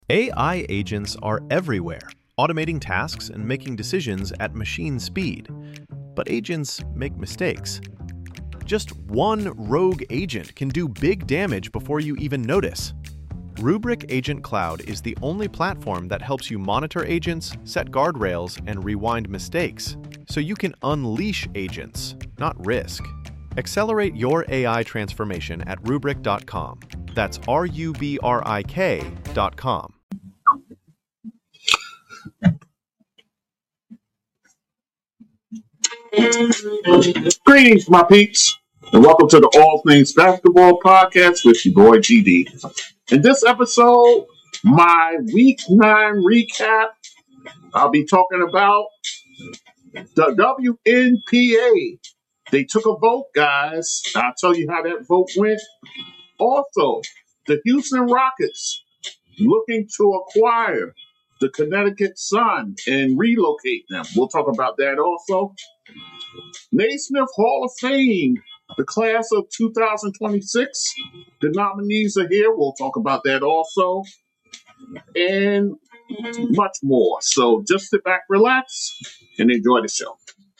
AI agents are everywhere, automating tasks and making decisions at machine speed. But agents make mistakes. Just one rogue agent can do big damage before you even notice. Rubrik Agent Cloud is the only platform that helps you monitor agents, set guardrails, and rewind mistakes, so you can unleash agents, not risk. Accelerate your AI transformation at Rubrik.com. That's RUBRIK.com. Greetings, my peeps, and welcome to the All Things Basketball Podcast with your boy GD. In this episode, my Week 9 recap, I'll be talking about the WNBA. They took a vote, guys. I'll tell you how that vote went. Also, the Houston Rockets looking to acquire the Connecticut Sun and relocate them. We'll talk about that also. Naismith Hall of Fame, the class of 2026. The nominees are here. We'll talk about that also. And much more. So just sit back, relax, and enjoy the show.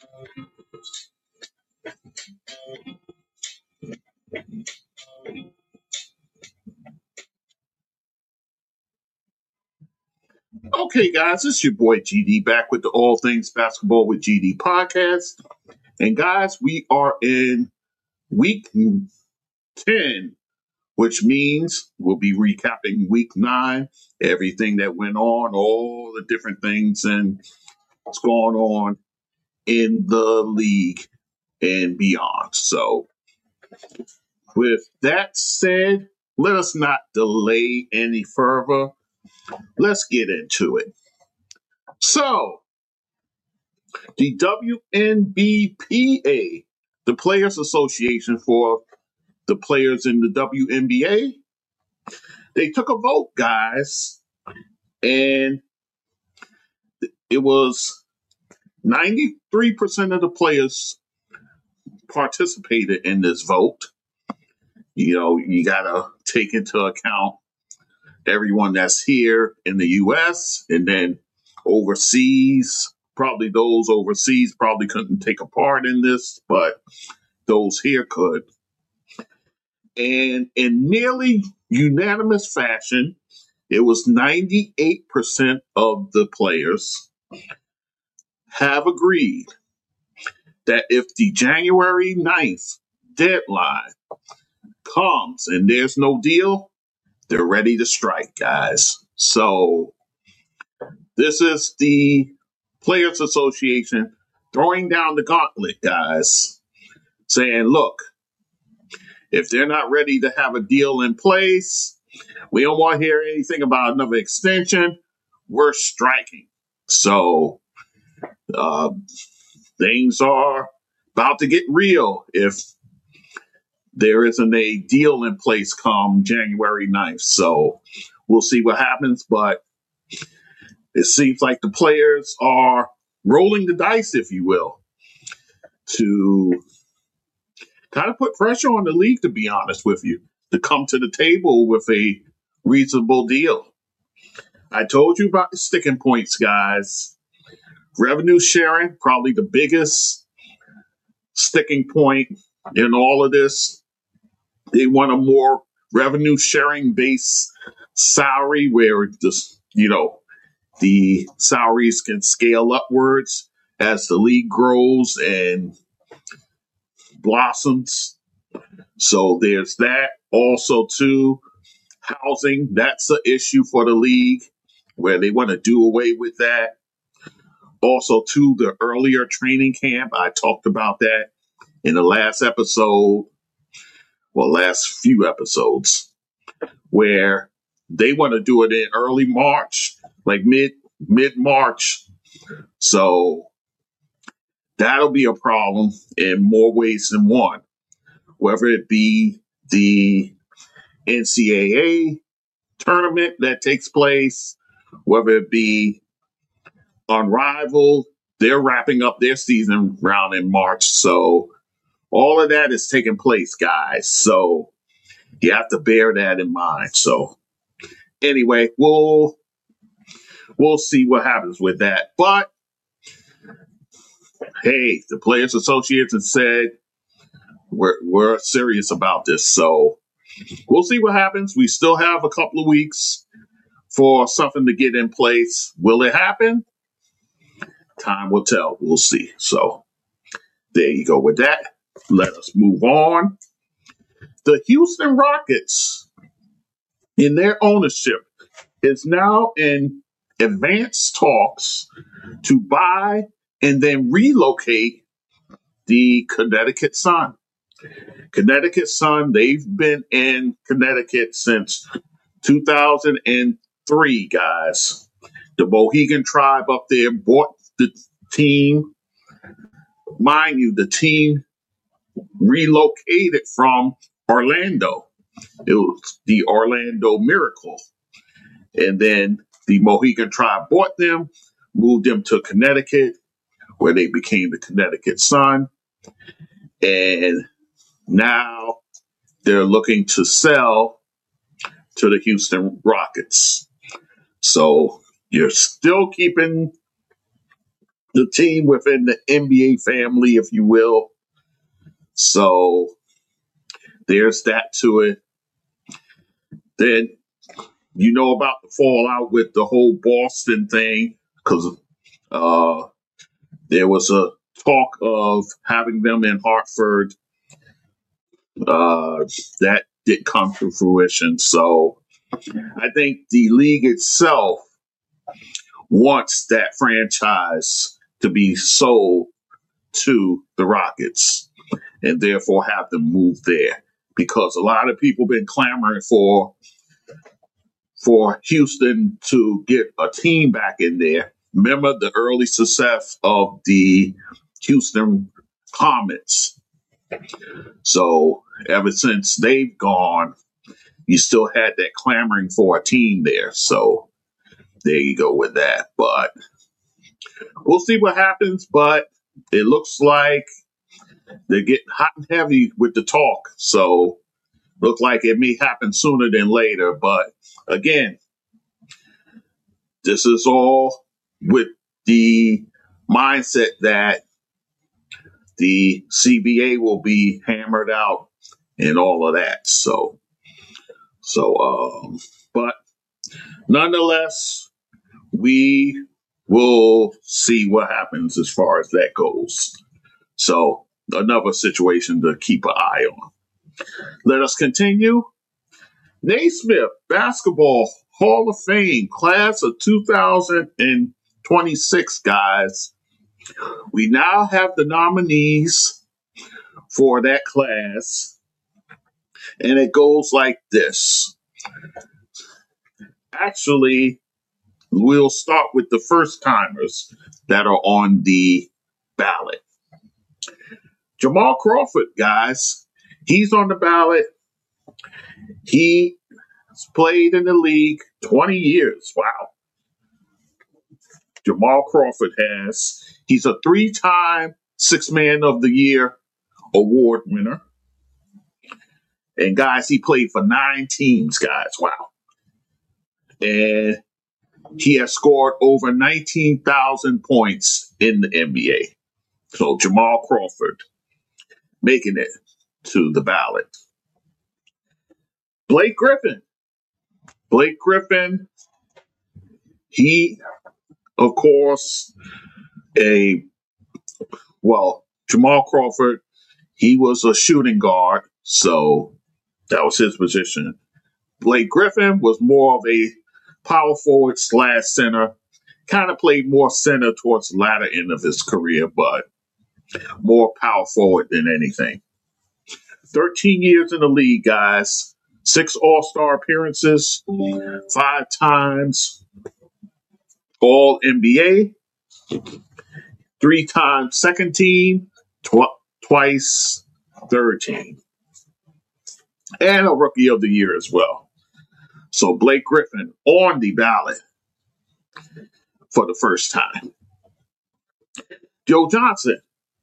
Okay, guys, it's your boy GD back with the All Things Basketball with GD podcast. And guys, we are in week 10, which means we'll be recapping week 9, everything that went on, all the different things and what's going on in the league and beyond. So with that said, let us not delay any further. Let's get into it. So, the WNBPA, the Players Association for the players in the WNBA, they took a vote, guys, and it was 93% of the players participated in this vote. You know, you got to take into account everyone that's here in the U.S. and then overseas. Probably those overseas probably couldn't take a part in this, but those here could. And in nearly unanimous fashion, it was 98% of the players have agreed that if the January 9th deadline comes and there's no deal, they're ready to strike, guys. So this is the Players Association throwing down the gauntlet, guys, saying, look, if they're not ready to have a deal in place, we don't want to hear anything about another extension. We're striking. So things are about to get real if there isn't a deal in place come January 9th. So we'll see what happens. But it seems like the players are rolling the dice, if you will, to kind of put pressure on the league, to be honest with you, to come to the table with a reasonable deal. I told you about the sticking points, guys. Revenue sharing, probably the biggest sticking point in all of this. They want a more revenue sharing based salary where just, the salaries can scale upwards as the league grows and blossoms. So there's that. Also, too, housing, that's an issue for the league where they want to do away with that. Also, too, the earlier training camp, I talked about that in the last few episodes, where they want to do it in early March, like mid-March. So that'll be a problem in more ways than one, whether it be the NCAA tournament that takes place, whether it be Unrivaled. They're wrapping up their season round in March. So all of that is taking place, guys. So you have to bear that in mind. So anyway, we'll see what happens with that. But hey, the Players Association said we're serious about this, so we'll see what happens. We still have a couple of weeks for something to get in place. Will it happen? Time will tell. We'll see. So there you go with that. Let us move on. The Houston Rockets, in their ownership, is now in advanced talks to buy and then relocate the Connecticut Sun. Connecticut Sun, they've been in Connecticut since 2003, guys. The Mohegan tribe up there bought the team. Mind you, the team relocated from Orlando. It was the Orlando Miracle. And then the Mohegan tribe bought them, moved them to Connecticut, where they became the Connecticut Sun. And now they're looking to sell to the Houston Rockets. So you're still keeping the team within the NBA family, if you will. So there's that to it. Then you know about the fallout with the whole Boston thing, because there was a talk of having them in Hartford. That did come to fruition. So I think the league itself wants that franchise to be sold to the Rockets and therefore have them move there, because a lot of people been clamoring for Houston to get a team back in there. Remember the early success of the Houston Comets. So ever since they've gone, you still had that clamoring for a team there. So there you go with that. But we'll see what happens. But it looks like they're getting hot and heavy with the talk. So look like it may happen sooner than later. But again, this is all with the mindset that the CBA will be hammered out and all of that. So, but nonetheless, we will see what happens as far as that goes. So another situation to keep an eye on. Let us continue. Naismith Basketball Hall of Fame, class of 2026, guys. We now have the nominees for that class, and it goes like this. Actually, we'll start with the first timers that are on the ballot. Jamal Crawford, guys, he's on the ballot. He played in the league 20 years. Wow. Jamal Crawford has. He's a 3-time Sixth Man of the Year award winner. And guys, he played for 9 teams, guys. Wow. And he has scored over 19,000 points in the NBA. So Jamal Crawford making it to the ballot. Blake Griffin. Blake Griffin, he, of course, Jamal Crawford, he was a shooting guard, so that was his position. Blake Griffin was more of a power forward / center, kind of played more center towards the latter end of his career, but more power forward than anything. 13 years in the league, guys. 6 All-Star appearances, 5 times All-NBA, 3 times second team, twice third team, and a Rookie of the Year as well. So Blake Griffin on the ballot for the first time. Joe Johnson,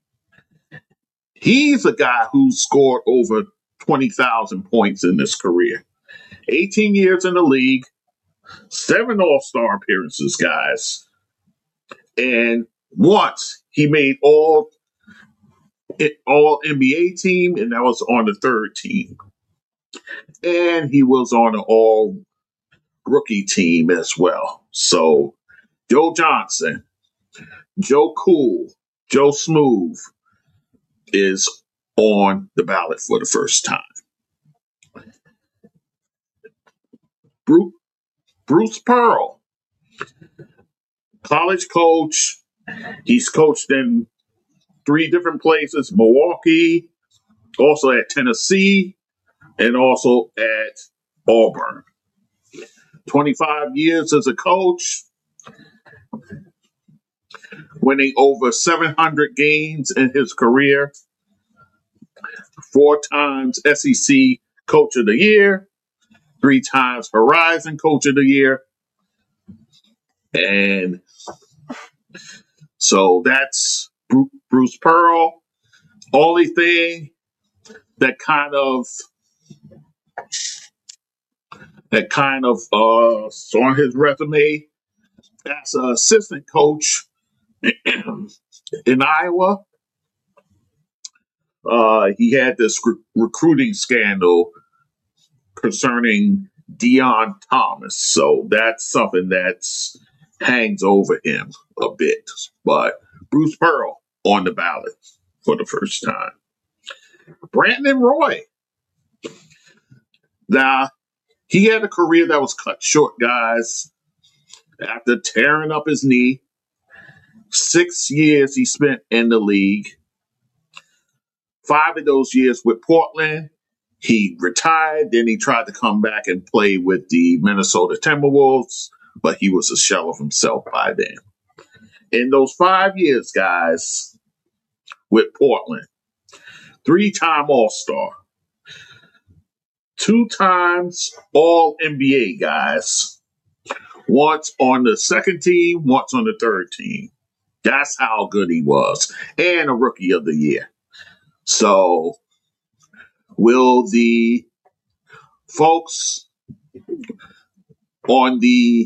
he's a guy who scored over 20,000 points in his career. 18 years in the league, 7 All-Star appearances, guys. And once he made all NBA team, and that was on the 3rd team. And he was on an all rookie team as well. So Joe Johnson, Joe Cool, Joe Smooth is on the ballot for the first time. Bruce Pearl, college coach. He's coached in 3 different places: Milwaukee, also at Tennessee, and also at Auburn. 25 years as a coach, winning over 700 games in his career, 4 times SEC Coach of the Year, 3 times Horizon Coach of the Year. And so that's Bruce Pearl. Only thing that kind of on his resume as an assistant coach in Iowa, he had this recruiting scandal concerning Deion Thomas. So that's something that hangs over him a bit. But Bruce Pearl on the ballot for the first time. Brandon Roy. Now, he had a career that was cut short, guys, after tearing up his knee. 6 years he spent in the league. 5 of those years with Portland. He retired, then he tried to come back and play with the Minnesota Timberwolves, but he was a shell of himself by then. In those 5 years, guys, with Portland, 3-time All-Star, 2 times All-NBA, guys. Once on the 2nd team, once on the 3rd team. That's how good he was. And a Rookie of the Year. So, will the folks on the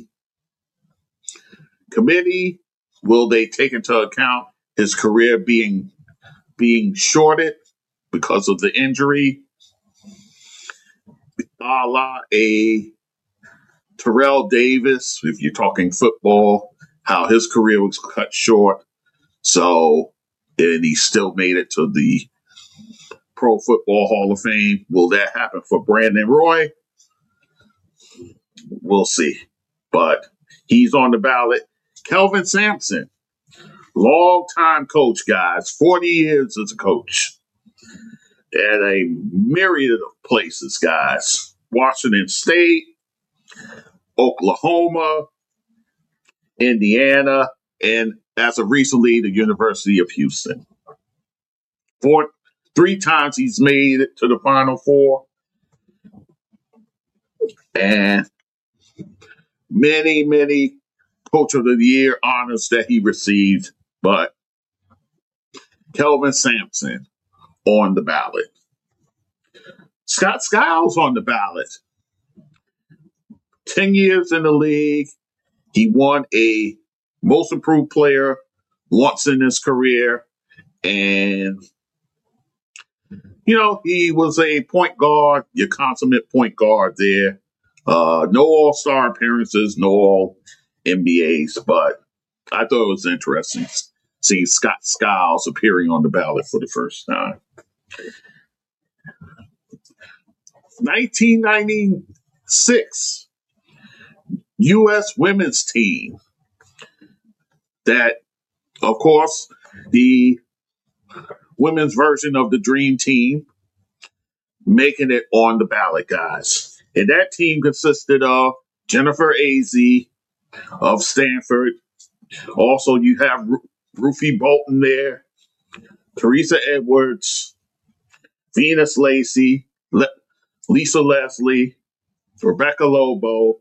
committee, will they take into account his career being shorted because of the injury? A la a Terrell Davis, if you're talking football, how his career was cut short. So, and he still made it to the Pro Football Hall of Fame. Will that happen for Brandon Roy? We'll see. But he's on the ballot. Kelvin Sampson, long-time coach, guys. 40 years as a coach at a myriad of places, guys. Washington State, Oklahoma, Indiana, and as of recently, the University of Houston. 3 times he's made it to the Final Four. And many, many Coach of the Year honors that he received. But Kelvin Sampson on the ballot. Scott Skiles on the ballot. 10 years in the league. He won a Most Improved Player once in his career. And, he was a point guard, your consummate point guard there. No All-Star appearances, no All-NBAs, but I thought it was interesting seeing Scott Skiles appearing on the ballot for the first time. 1996 U.S. women's team. That, of course, the women's version of the Dream Team, making it on the ballot, guys. And that team consisted of Jennifer Azzi of Stanford. Also, you have Ruthie Bolton there, Teresa Edwards, Venus Lacey, Lisa Leslie, Rebecca Lobo,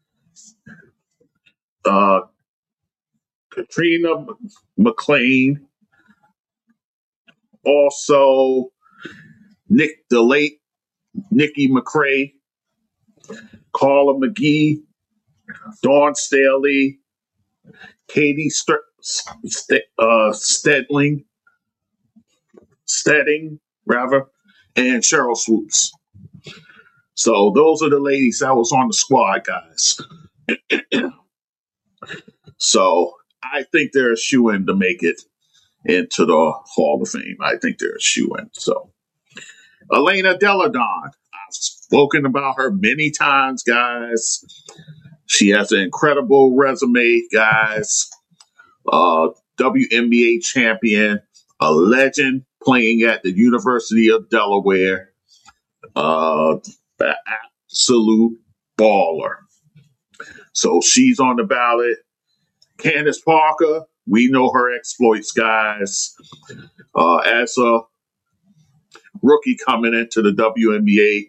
Katrina McLean, also the late Nikki McCray, Carla McGee, Dawn Staley, Katie Stedding, rather, and Cheryl Swoops. So those are the ladies that was on the squad, guys. So I think they're a shoo-in to make it into the Hall of Fame. I think they're a shoo-in. So Elena Delle Donne. I've spoken about her many times, guys. She has an incredible resume, guys. WNBA champion, a legend playing at the University of Delaware. The absolute baller. So she's on the ballot. Candace Parker, we know her exploits, guys. As a rookie coming into the WNBA,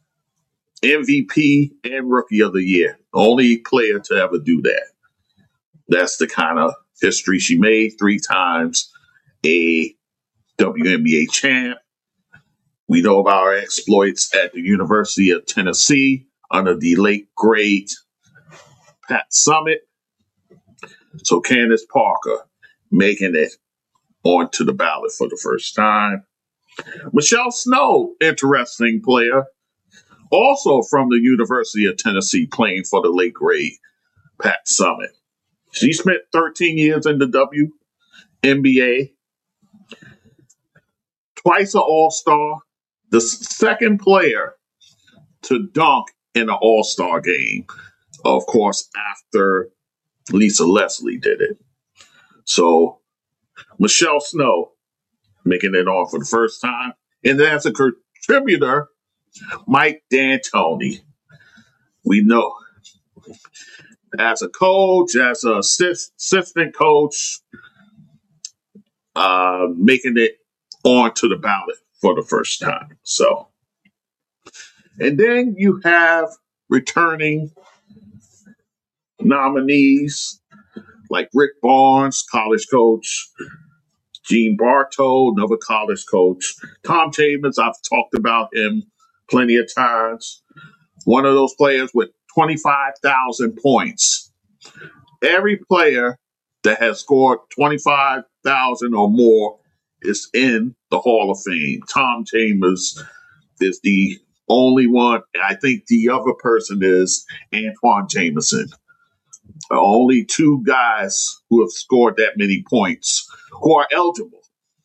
MVP and Rookie of the Year. Only player to ever do that. That's the kind of history she made. 3 times a WNBA champ. We know about her exploits at the University of Tennessee under the late, great Pat Summitt. So Candace Parker making it onto the ballot for the first time. Michelle Snow, interesting player. Also from the University of Tennessee, playing for the late, great Pat Summitt. She spent 13 years in the WNBA. Twice an All-Star. The second player to dunk in an All-Star game. Of course, after Lisa Leslie did it. So, Michelle Snow making it on for the first time. And then as a contributor, Mike D'Antoni. We know as a coach, as an assistant coach, making it onto the ballot for the first time. So, and then you have returning nominees like Rick Barnes, college coach, Gene Bartow, another college coach, Tom Chambers. I've talked about him plenty of times. One of those players with 25,000 points. Every player that has scored 25,000 or more is in the Hall of Fame. Tom Chambers is the only one. I think the other person is Antoine Jameson. Only 2 guys who have scored that many points who are eligible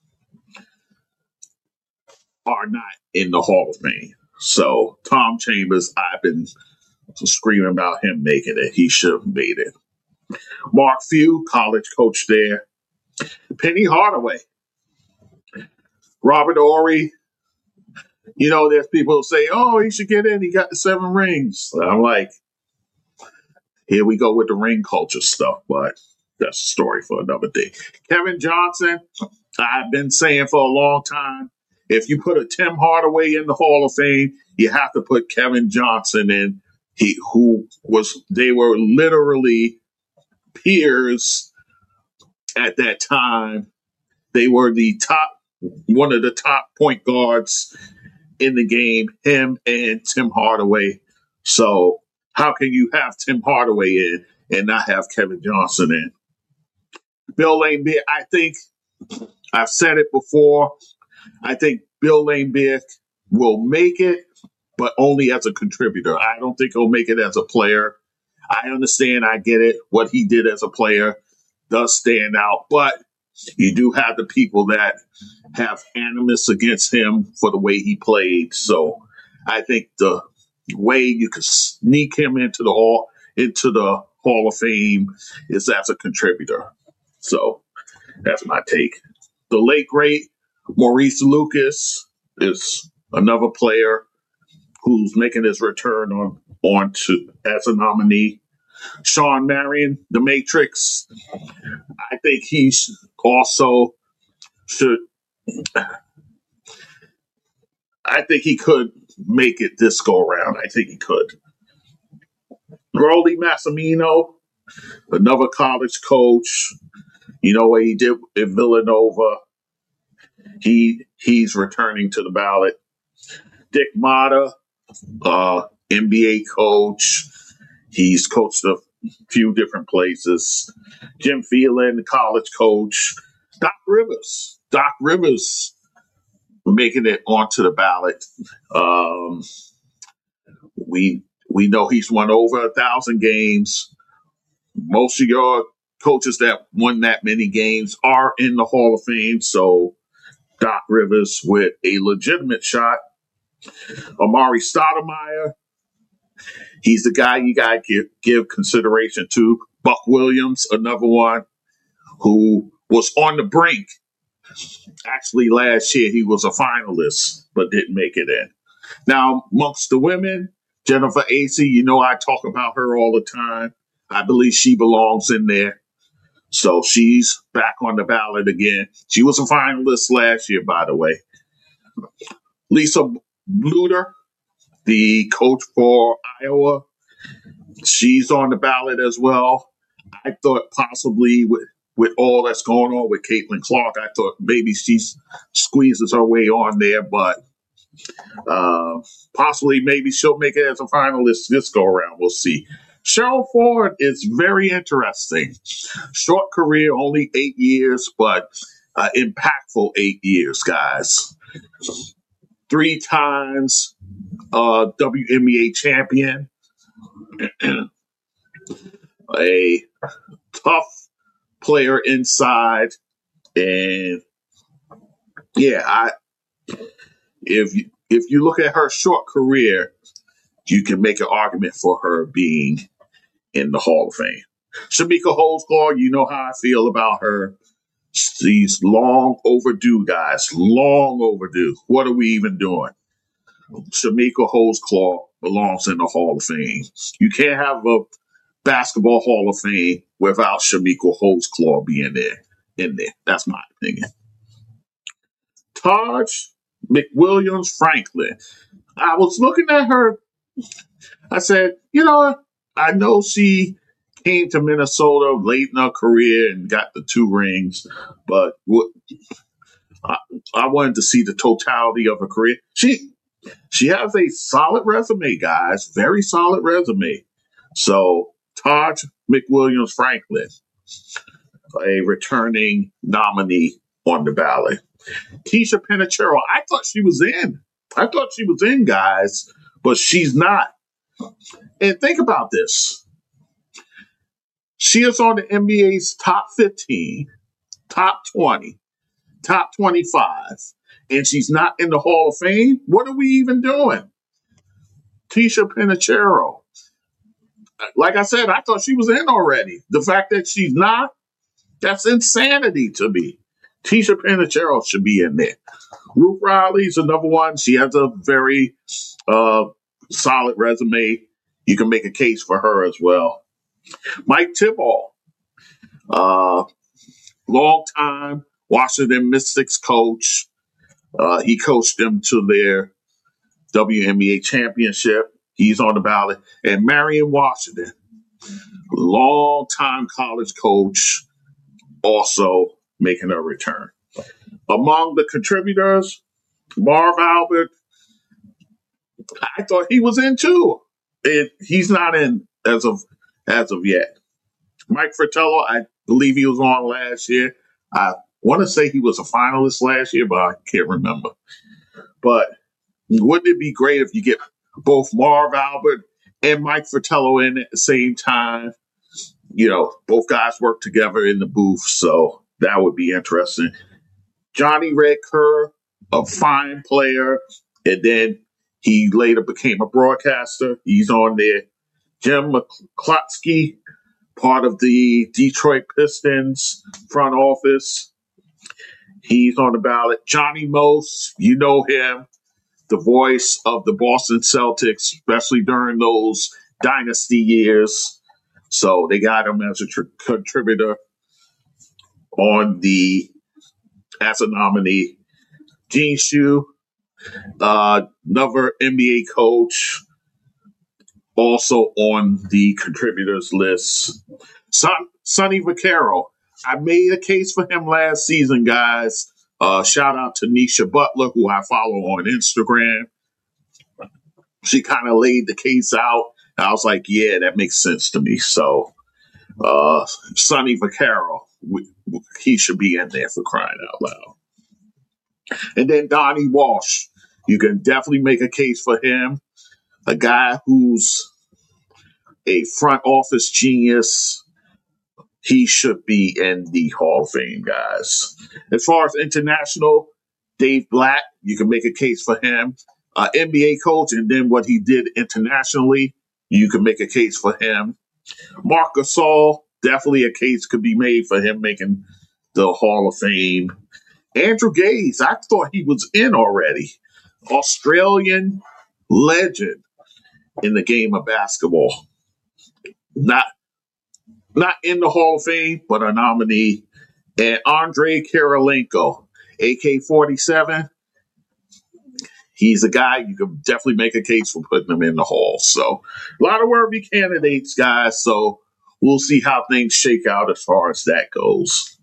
are not in the Hall of Fame. So Tom Chambers, I've been screaming about him making it. He should have made it. Mark Few, college coach there. Penny Hardaway. Robert Horry. You know, there's people who say, oh, he should get in. He got the 7 rings. I'm like, here we go with the ring culture stuff, but that's a story for another day. Kevin Johnson, I've been saying for a long time, if you put a Tim Hardaway in the Hall of Fame, you have to put Kevin Johnson in. They were literally peers at that time. They were one of the top point guards in the game, him and Tim Hardaway. So how can you have Tim Hardaway in and not have Kevin Johnson in? Bill Laimbeer, I think I've said it before. I think Bill Laimbeer will make it, but only as a contributor. I don't think he'll make it as a player. I understand, I get it. What he did as a player does stand out, but you do have the people that have animus against him for the way he played. So I think the way you could sneak him into the Hall of Fame is as a contributor. So that's my take. The late great Maurice Lucas is another player who's making his return as a nominee. Shawn Marion, The Matrix. I think he also should. I think he could make it this go around. I think he could. Rolly Massimino, another college coach. You know what he did at Villanova. He's returning to the ballot. Dick Motta, NBA coach. He's coached a few different places. Jim Phelan, the college coach. Doc Rivers. Doc Rivers making it onto the ballot. We know he's won over 1,000 games. Most of your coaches that won that many games are in the Hall of Fame. So Doc Rivers with a legitimate shot. Amari Stoudemire, he's the guy you got to give consideration to. Buck Williams, another one who was on the brink. Actually, last year he was a finalist, but didn't make it in. Now, amongst the women, Jennifer Acey, you know I talk about her all the time. I believe she belongs in there. So she's back on the ballot again. She was a finalist last year, by the way. Lisa Bluter, the coach for Iowa, she's on the ballot as well. I thought possibly with all that's going on with Caitlin Clark, I thought maybe she squeezes her way on there, but possibly maybe she'll make it as a finalist this go around. We'll see. Cheryl Ford is very interesting. Short career, only 8 years, but impactful 8 years, guys. 3 times WNBA champion. A tough player inside. And yeah, if you look at her short career, you can make an argument for her being in the Hall of Fame. Shamika Holdsclaw, you know how I feel about her. She's long overdue, guys. Long overdue. What are we even doing? Shamika Holdsclaw belongs in the Hall of Fame. You can't have a basketball Hall of Fame without Shamika Holdsclaw being there. In there. That's my opinion. Taj McWilliams Franklin. I was looking at her. I said, you know, I know she came to Minnesota late in her career and got the 2 rings, but I wanted to see the totality of her career. She has a solid resume, guys. Very solid resume. So Taj McWilliams Franklin, a returning nominee on the ballot. Keisha Pinachero, I thought she was in, guys, but she's not. And think about this. She is on the NBA's top 15, top 20, top 25, and she's not in the Hall of Fame? What are we even doing? Keisha Pinachero. Like I said, I thought she was in already. The fact that she's not, that's insanity to me. Keisha Pinachero should be in there. Ruth Riley's another one. She has a very solid resume. You can make a case for her as well. Mike Thibault, long-time Washington Mystics coach. He coached them to their WNBA championship. He's on the ballot. And Marion Washington, long-time college coach, also making a return. Among the contributors, Marv Albert, I thought he was in too. He's not in as of yet. Mike Fratello, I believe he was on last year. I want to say he was a finalist last year, but I can't remember. But wouldn't it be great if you get both Marv Albert and Mike Fratello in at the same time? You know, both guys work together in the booth, so that would be interesting. Johnny Red Kerr, a fine player, and then he later became a broadcaster. He's on there. Jim McCloskey, part of the Detroit Pistons front office. He's on the ballot. Johnny Most, you know him, the voice of the Boston Celtics, especially during those dynasty years. So they got him as a contributor as a nominee. Gene Shue, another NBA coach, also on the contributors list. Sonny Vaccaro. I made a case for him last season, guys. Shout out to Nisha Butler, who I follow on Instagram. She kind of laid the case out I was like, yeah, that makes sense to me. So, Sonny Vaccaro, he should be in there for crying out loud. And then Donnie Walsh, you can definitely make a case for him. A guy who's a front office genius. He should be in the Hall of Fame, guys. As far as international, Dave Black, you can make a case for him. NBA coach, and then what he did internationally, you can make a case for him. Marc Gasol, definitely a case could be made for him making the Hall of Fame. Andrew Gaze, I thought he was in already. Australian legend in the game of basketball. Not in the Hall of Fame, but a nominee. And Andrei Kirilenko, AK-47. He's a guy you can definitely make a case for putting him in the Hall. So a lot of worthy candidates, guys. So we'll see how things shake out as far as that goes.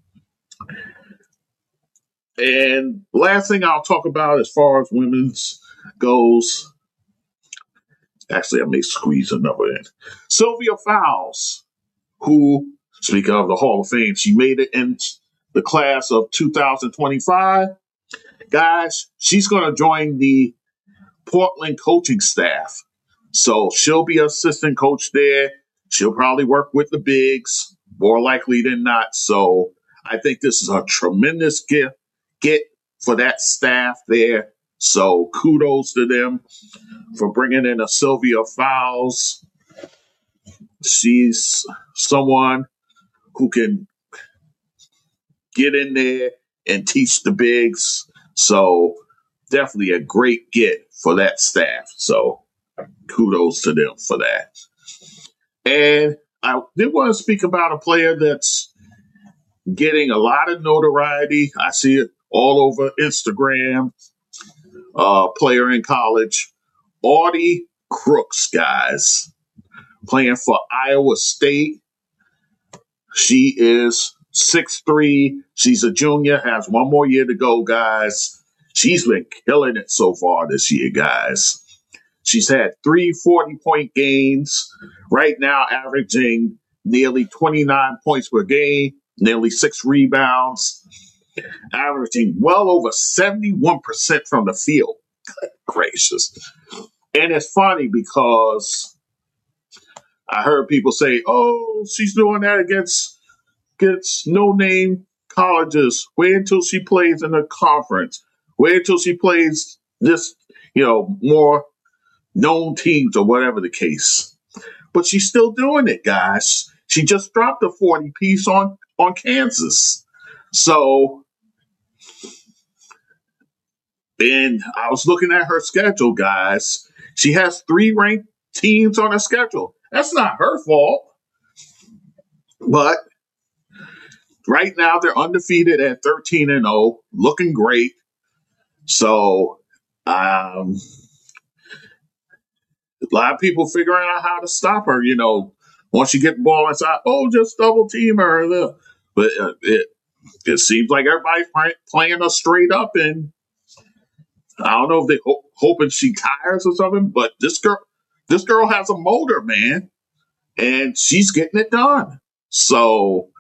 And last thing I'll talk about as far as women's goes, actually, I may squeeze a number in. Sylvia Fowles, who, speaking of the Hall of Fame, she made it in the class of 2025. Guys, she's going to join the Portland coaching staff. So she'll be assistant coach there. She'll probably work with the bigs, more likely than not. So I think this is a tremendous get for that staff there. So kudos to them for bringing in a Sylvia Fowles. She's someone who can get in there and teach the bigs. So definitely a great get for that staff. So kudos to them for that. And I did want to speak about a player that's getting a lot of notoriety. I see it all over Instagram. Player in college, Audie Crooks, guys, playing for Iowa State. She is 6'3". She's a junior, has one more year to go, guys. She's been killing it so far this year, guys. She's had 3 40-point games, right now averaging nearly 29 points per game, nearly 6 rebounds, averaging well over 71% from the field. Good gracious. And it's funny because I heard people say, oh, she's doing that against no-name colleges. Wait until she plays in a conference. Wait until she plays this, more known teams or whatever the case. But she's still doing it, guys. She just dropped a 40-piece on Kansas. So, and I was looking at her schedule, guys. She has 3 ranked teams on her schedule. That's not her fault. But right now they're undefeated at 13-0, looking great. So, a lot of people figuring out how to stop her. Once you get the ball inside, just double team her. But it seems like everybody's playing her straight up, and I don't know if they're hoping she tires or something. But this girl has a motor, man, and she's getting it done. So,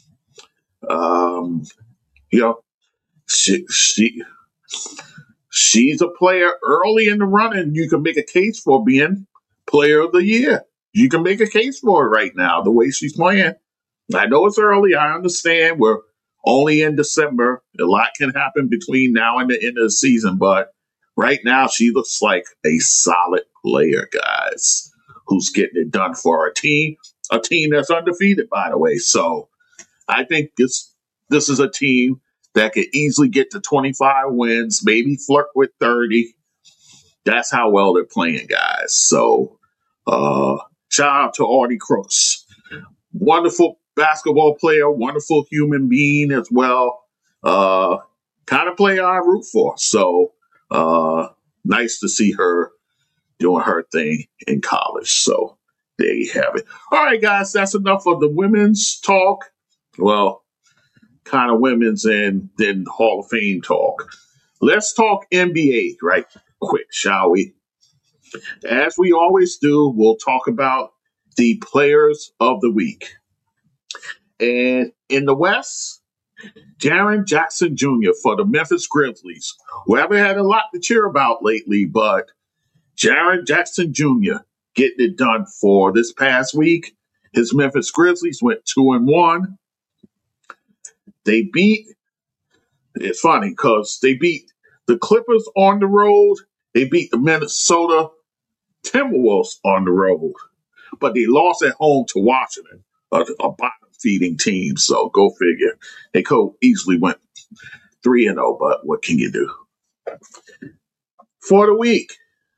she's a player early in the running. You can make a case for being player of the year. You can make a case for it right now, the way she's playing. I know it's early. I understand. We're only in December. A lot can happen between now and the end of the season. But right now, she looks like a solid player, guys, who's getting it done for a team that's undefeated, by the way. So I think this is a team that could easily get to 25 wins, maybe flirt with 30. That's how well they're playing, guys. So shout out to Audie Crooks. Wonderful basketball player, wonderful human being as well. Kind of player I root for. So nice to see her doing her thing in college. So there you have it. All right, guys, that's enough of the women's talk. Well, kind of women's and then Hall of Fame talk. Let's talk NBA right quick, shall we? As we always do, we'll talk about the players of the week. And in the West, Jaren Jackson Jr. for the Memphis Grizzlies, who haven't had a lot to cheer about lately, but Jaren Jackson Jr. getting it done for this past week. His Memphis Grizzlies went 2-1. They beat, it's funny because they beat the Clippers on the road. They beat the Minnesota Timberwolves on the road, but they lost at home to Washington, a bottom feeding team. So go figure. They could easily went 3-0, but what can you do? For the week,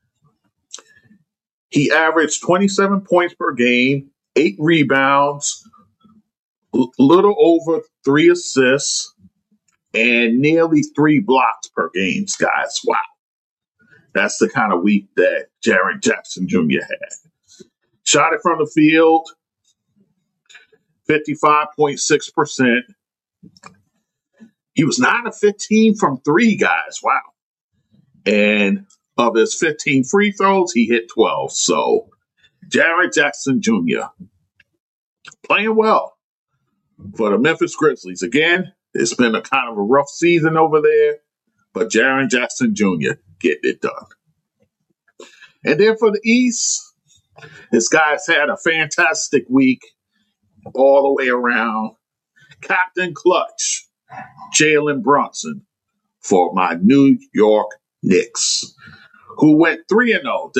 he averaged 27 points per game, 8 rebounds, little over 3 assists, and nearly 3 blocks per game, guys. Wow. That's the kind of week that Jaren Jackson Jr. had. Shot it from the field, 55.6%. He was 9 of 15 from 3, guys. Wow. And of his 15 free throws, he hit 12. So, Jaren Jackson Jr. playing well for the Memphis Grizzlies. Again, it's been a kind of a rough season over there, but Jaren Jackson Jr. getting it done. And then for the East, this guy's had a fantastic week all the way around. Captain Clutch, Jalen Brunson for my New York Knicks, who went 3-0.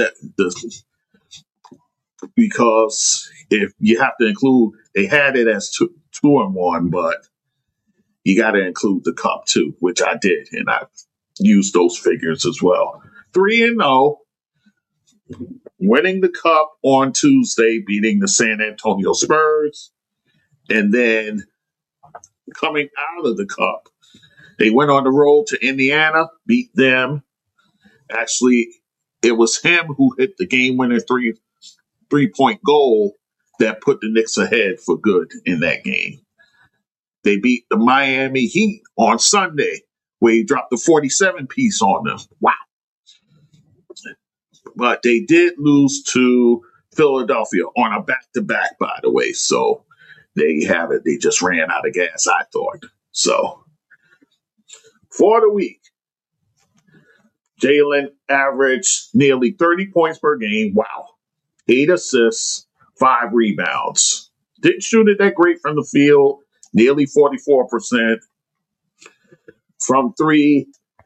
Because if you have to include, they had it as 2-1, but you got to include the cup too, which I did, and I used those figures as well. 3-0, winning the cup on Tuesday, beating the San Antonio Spurs, and then coming out of the cup, they went on the road to Indiana, beat them. Actually, it was him who hit the game-winning three-point goal that put the Knicks ahead for good in that game. They beat the Miami Heat on Sunday, where he dropped the 47-piece on them. Wow. But they did lose to Philadelphia on a back-to-back, by the way. So there you have it. They just ran out of gas, I thought. So for the week, Jalen averaged nearly 30 points per game. Wow. 8 assists, 5 rebounds. Didn't shoot it that great from the field. Nearly 44%. From 3,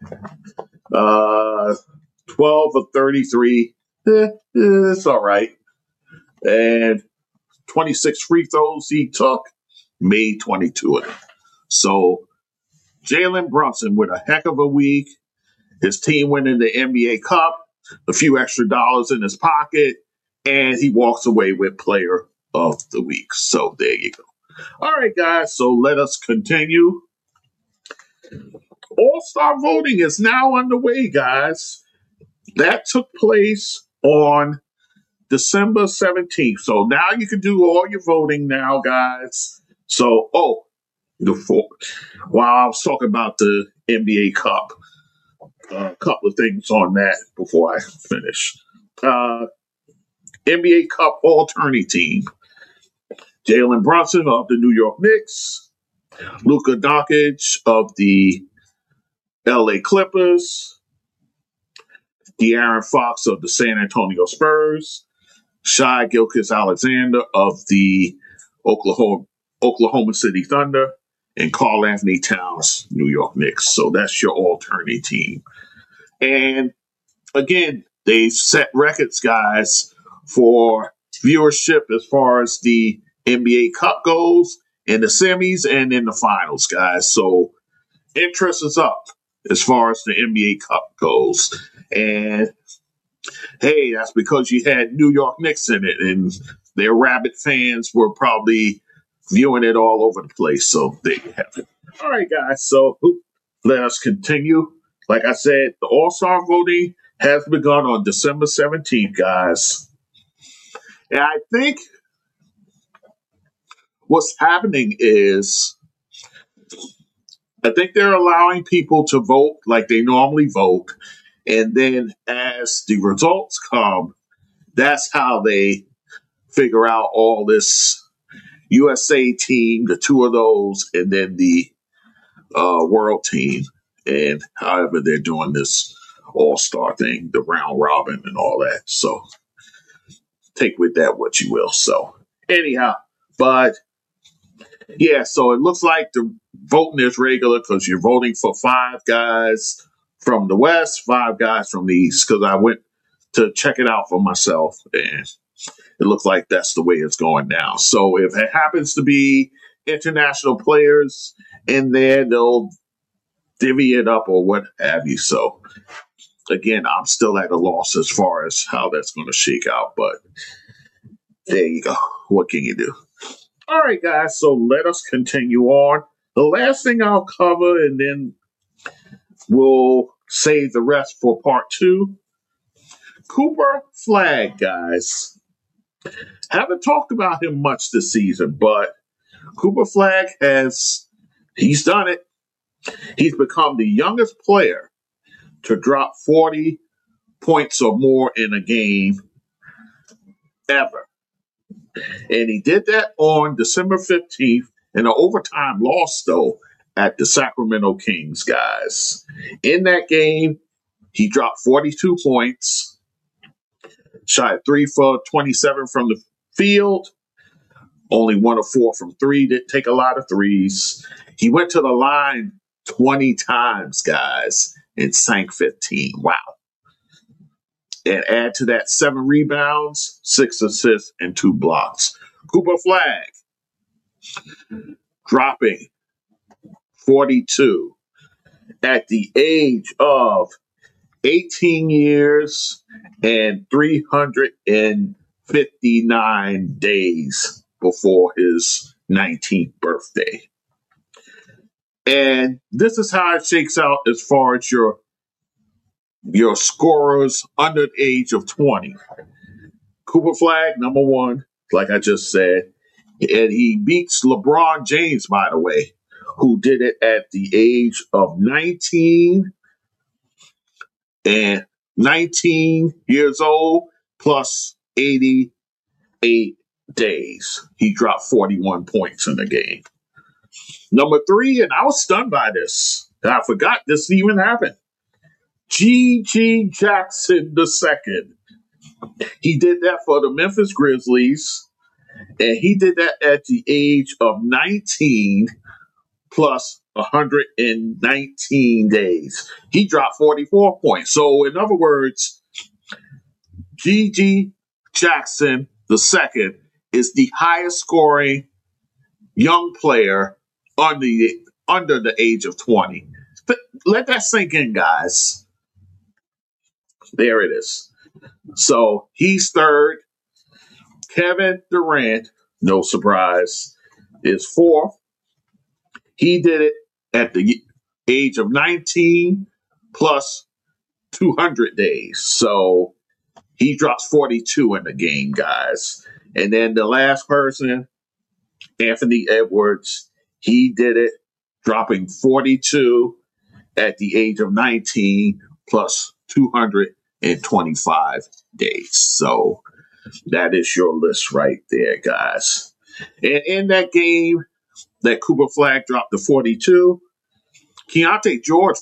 12 of 33. It's all right. And 26 free throws he took, made 22 of them. So Jalen Brunson with a heck of a week. His team winning the NBA Cup, a few extra dollars in his pocket, and he walks away with Player of the Week. So there you go. All right, guys, so let us continue. All-Star voting is now underway, guys. That took place on December 17th. So now you can do all your voting now, guys. So, while I was talking about the NBA Cup, a couple of things on that before I finish. NBA Cup All-Tourney Team. Jalen Brunson of the New York Knicks. Luka Doncic of the LA Clippers. De'Aaron Fox of the San Antonio Spurs. Shai Gilgeous-Alexander of the Oklahoma City Thunder. And Karl Anthony Towns, New York Knicks. So that's your all-tourney team. And again, they set records, guys, for viewership as far as the NBA Cup goes, in the semis and in the finals, guys. So interest is up as far as the NBA Cup goes. And hey, that's because you had New York Knicks in it, and their rabid fans were probably viewing it all over the place. So there you have it. All right, guys. So let us continue. Like I said, the All-Star voting has begun on December 17th, guys. And I think what's happening is I think they're allowing people to vote like they normally vote. And then as the results come, that's how they figure out all this USA team, the two of those, and then the world team, and however they're doing this all-star thing, the round robin and all that. So take with that what you will. So anyhow, but yeah, so it looks like the voting is regular because you're voting for 5 guys from the West, 5 guys from the East, because I went to check it out for myself, and it looks like that's the way it's going now. So if it happens to be international players in there, they'll divvy it up or what have you. So again, I'm still at a loss as far as how that's going to shake out, but there you go. What can you do? All right, guys, so let us continue on. The last thing I'll cover, and then we'll save the rest for part 2. Cooper Flagg, guys. Haven't talked about him much this season, but Cooper Flagg he's done it. He's become the youngest player to drop 40 points or more in a game ever. And he did that on December 15th in an overtime loss, though, at the Sacramento Kings, guys. In that game, he dropped 42 points, shot 3 for 27 from the field, only 1 of 4 from 3, didn't take a lot of threes. He went to the line 20 times, guys, and sank 15. Wow. And add to that 7 rebounds, 6 assists, and 2 blocks. Cooper Flagg dropping 42 at the age of 18 years and 359 days before his 19th birthday. And this is how it shakes out as far as your scorers under the age of 20. Cooper Flagg, number 1, like I just said. And he beats LeBron James, by the way, who did it at the age of 19 years old plus 88 days. He dropped 41 points in the game. Number 3, and I was stunned by this. I forgot this even happened. G.G. Jackson II. He did that for the Memphis Grizzlies, and he did that at the age of 19 plus 119 days. He dropped 44 points. So, in other words, G.G. Jackson II is the highest scoring young player under the age of 20. Let that sink in, guys. There it is. So he's 3rd. Kevin Durant, no surprise, is 4th. He did it at the age of 19 plus 200 days. So he drops 42 in the game, guys. And then the last person, Anthony Edwards, he did it dropping 42 at the age of 19 plus 225 days. So that is your list right there, guys. And in that game that Cooper Flagg dropped the 42, Keontae George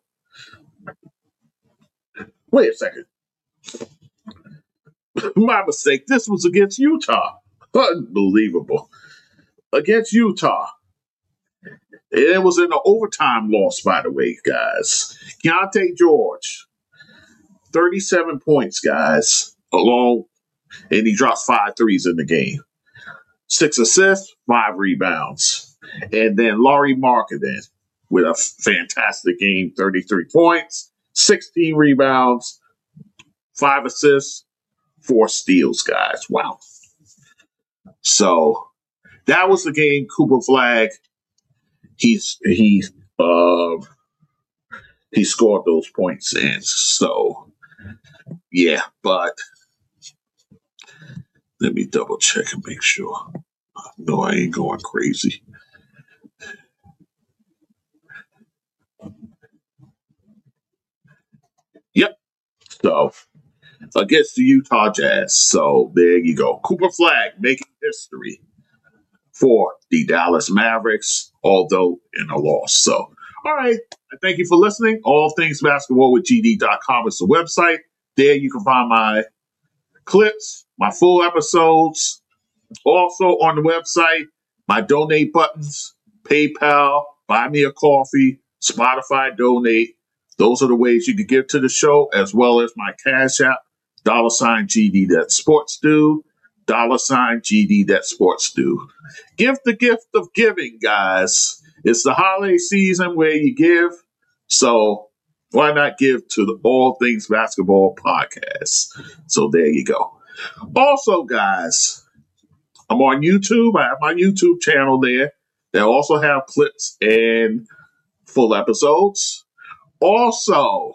wait a second. My mistake. This was against Utah. Unbelievable. Against Utah. It was in an overtime loss, by the way, guys. Keontae George, 37 points, guys, and he drops 5 threes in the game. 6 assists, 5 rebounds. And then Lauri Markkanen with a fantastic game, 33 points, 16 rebounds, 5 assists, 4 steals, guys. Wow. So that was the game. Cooper Flagg, he scored those points in. So yeah, but let me double check and make sure. No, I ain't going crazy. Yep, So against the Utah Jazz. So there you go. Cooper Flagg making history for the Dallas Mavericks, although in a loss. So, all right. Thank you for listening. All Things Basketball with GD.com is the website. There you can find my clips, my full episodes. Also on the website, my donate buttons, PayPal, Buy Me a Coffee, Spotify donate. Those are the ways you can give to the show, as well as my Cash App, $GD That Sports Do, $GD That Sports Do. Give the gift of giving, guys. It's the holiday season where you give, so why not give to the All Things Basketball podcast? So there you go. Also, guys, I'm on YouTube. I have my YouTube channel there. They also have clips and full episodes. Also,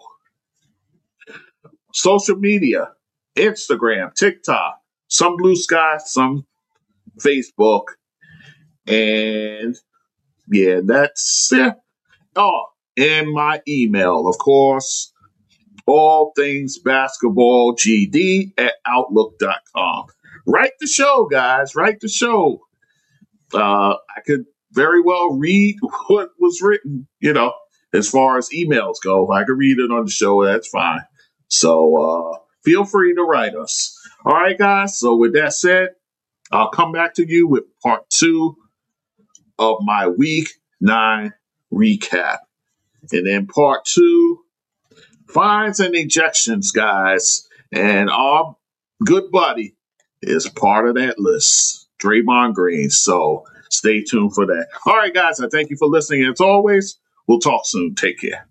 social media, Instagram, TikTok, some Blue Sky, some Facebook. And yeah, that's it. Oh, and my email, of course, all things basketball GD at outlook.com. Write the show, guys. Write the show. I could very well read what was written, as far as emails go. If I could read it on the show, that's fine. So feel free to write us. All right, guys. So with that said, I'll come back to you with part 2 of my Week 9 recap. And then part 2, fines and ejections, guys. And our good buddy is part of that list, Draymond Green. So stay tuned for that. All right, guys, I thank you for listening. As always, we'll talk soon. Take care.